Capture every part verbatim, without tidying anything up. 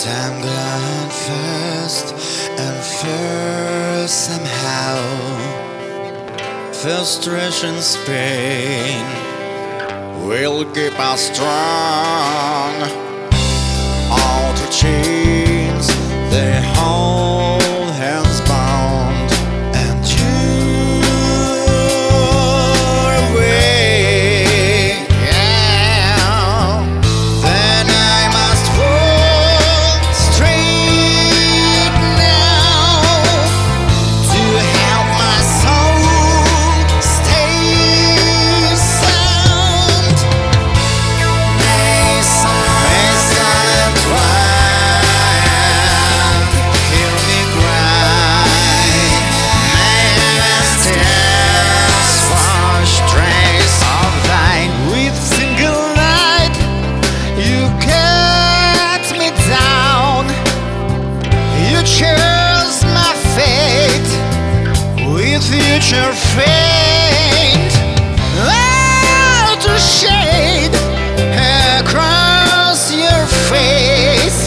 Time gone fast and fair somehow. Frustration's pain will keep us strong. All the chains they hold hands bound, and you're away. Yeah. Then I must walk straight now to help my soul stay sound. May silent wind hear me cry. May tears wash trace of thine. With single night you cut me down. You chose my fate with future faint. Out of shade across your face.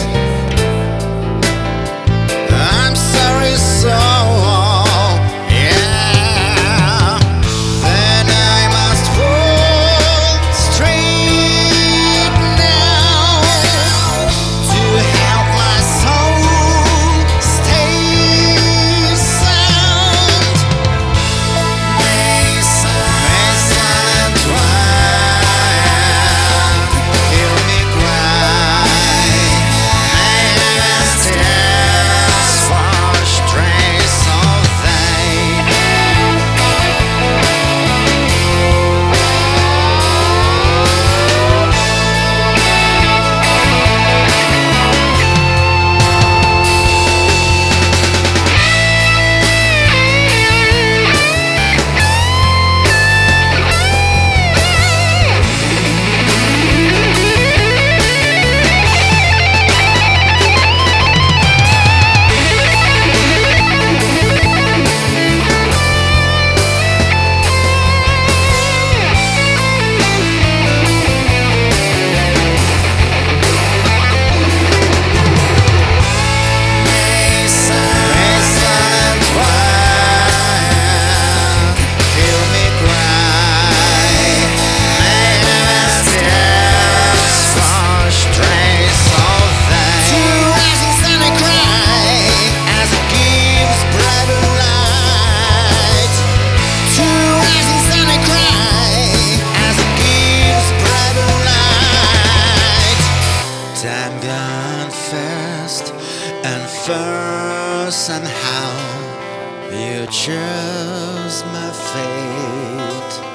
I'm sorry, so yeah. Then I must walk straight now to help my soul stay sound. May silent wind hear me cry. May tears wash trace of thine. May silent wind hear me cry. May tears wash trace of thine. Two rising sun I cry as it gives brighter light. Two rising sun I cry as it gives brighter light. Time gone fast and far somehow. You chose my fate.